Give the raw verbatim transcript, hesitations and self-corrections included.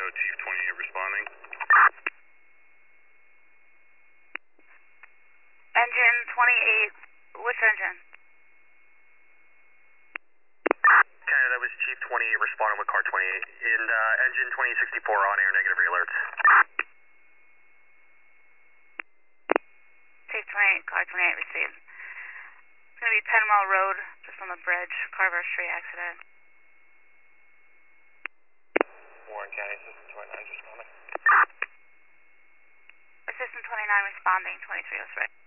Chief twenty-eight responding. Engine twenty-eight, which engine? Canada, that was Chief twenty-eight responding with car twenty-eight. In uh, engine twenty-eight sixty-four on air, negative re-alerts. Chief twenty-eight, car twenty-eight received. It's going to be ten Mile Road, just on the bridge, Carver Street accident. Warren County, System twenty-nine responding. Assistant twenty-nine responding, twenty-three oh three.